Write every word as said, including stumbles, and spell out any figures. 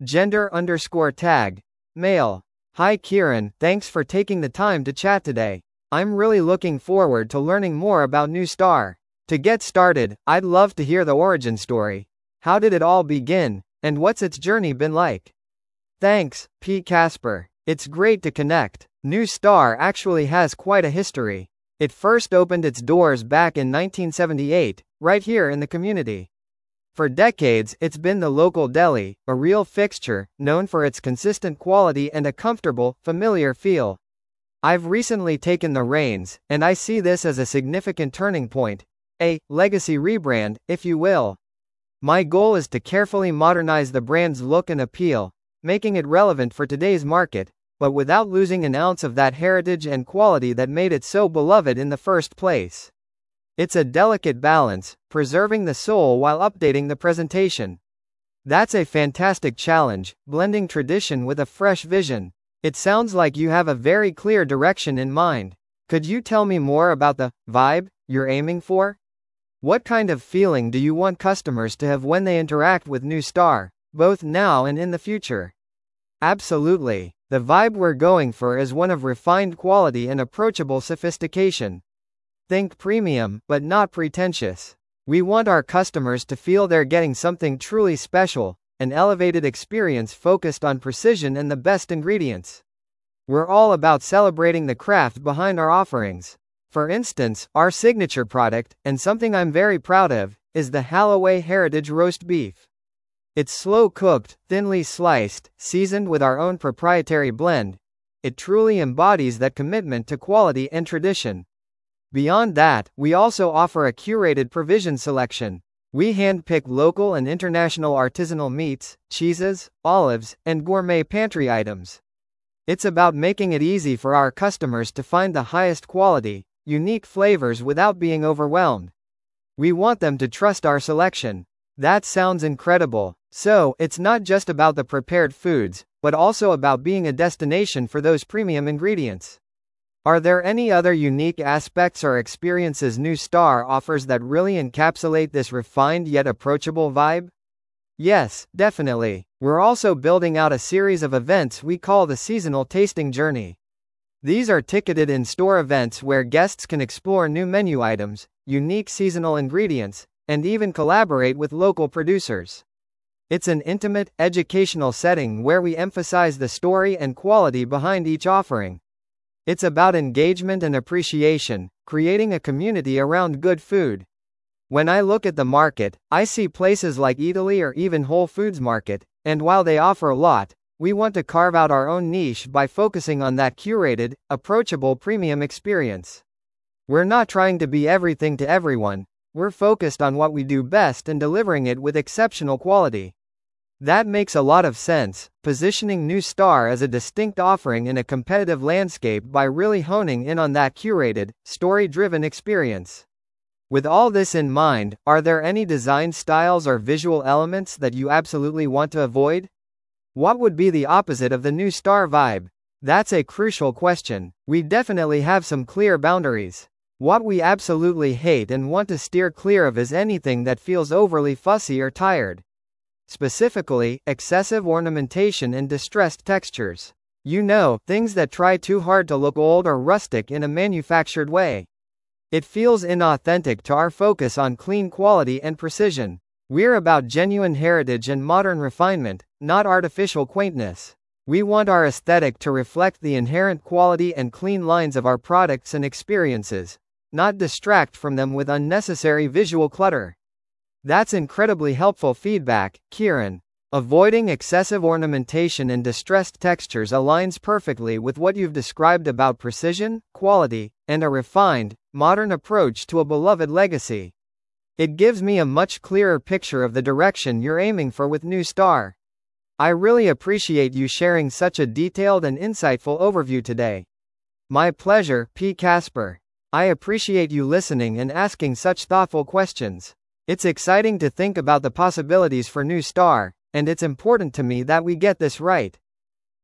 Gender underscore tag. Male. Hi Kieran, thanks for taking the time to chat today. I'm really looking forward to learning more about NuStar. To get started, I'd love to hear the origin story. How did it all begin, and what's its journey been like? Thanks, P. Casper. It's great to connect. NuStar actually has quite a history. It first opened its doors back in nineteen seventy-eight, right here in the community. For decades, it's been the local deli, a real fixture, known for its consistent quality and a comfortable, familiar feel. I've recently taken the reins, and I see this as a significant turning point. A legacy rebrand, if you will. My goal is to carefully modernize the brand's look and appeal, making it relevant for today's market, but without losing an ounce of that heritage and quality that made it so beloved in the first place. It's a delicate balance, preserving the soul while updating the presentation. That's a fantastic challenge, blending tradition with a fresh vision. It sounds like you have a very clear direction in mind. Could you tell me more about the vibe you're aiming for? What kind of feeling do you want customers to have when they interact with NuStar, both now and in the future? Absolutely. The vibe we're going for is one of refined quality and approachable sophistication. Think premium, but not pretentious. We want our customers to feel they're getting something truly special, an elevated experience focused on precision and the best ingredients. We're all about celebrating the craft behind our offerings. For instance, our signature product, and something I'm very proud of, is the Halloway Heritage Roast Beef. It's slow-cooked, thinly sliced, seasoned with our own proprietary blend. It truly embodies that commitment to quality and tradition. Beyond that, we also offer a curated provision selection. We handpick local and international artisanal meats, cheeses, olives, and gourmet pantry items. It's about making it easy for our customers to find the highest quality, unique flavors without being overwhelmed. We want them to trust our selection. That sounds incredible. So, it's not just about the prepared foods, but also about being a destination for those premium ingredients. Are there any other unique aspects or experiences NuStar offers that really encapsulate this refined yet approachable vibe? Yes, definitely. We're also building out a series of events we call the Seasonal Tasting Journey. These are ticketed in-store events where guests can explore new menu items, unique seasonal ingredients, and even collaborate with local producers. It's an intimate, educational setting where we emphasize the story and quality behind each offering. It's about engagement and appreciation, creating a community around good food. When I look at the market, I see places like Eataly or even Whole Foods Market, and while they offer a lot, we want to carve out our own niche by focusing on that curated, approachable premium experience. We're not trying to be everything to everyone, we're focused on what we do best and delivering it with exceptional quality. That makes a lot of sense, positioning NuStar as a distinct offering in a competitive landscape by really honing in on that curated, story-driven experience. With all this in mind, are there any design styles or visual elements that you absolutely want to avoid? What would be the opposite of the NuStar vibe? That's a crucial question. We definitely have some clear boundaries. What we absolutely hate and want to steer clear of is anything that feels overly fussy or tired. Specifically, excessive ornamentation and distressed textures. You know, things that try too hard to look old or rustic in a manufactured way. It feels inauthentic to our focus on clean quality and precision. We're about genuine heritage and modern refinement, not artificial quaintness. We want our aesthetic to reflect the inherent quality and clean lines of our products and experiences, not distract from them with unnecessary visual clutter. That's incredibly helpful feedback, Kieran. Avoiding excessive ornamentation and distressed textures aligns perfectly with what you've described about precision, quality, and a refined, modern approach to a beloved legacy. It gives me a much clearer picture of the direction you're aiming for with NuStar. I really appreciate you sharing such a detailed and insightful overview today. My pleasure, P. Casper. I appreciate you listening and asking such thoughtful questions. It's exciting to think about the possibilities for NuStar, and it's important to me that we get this right.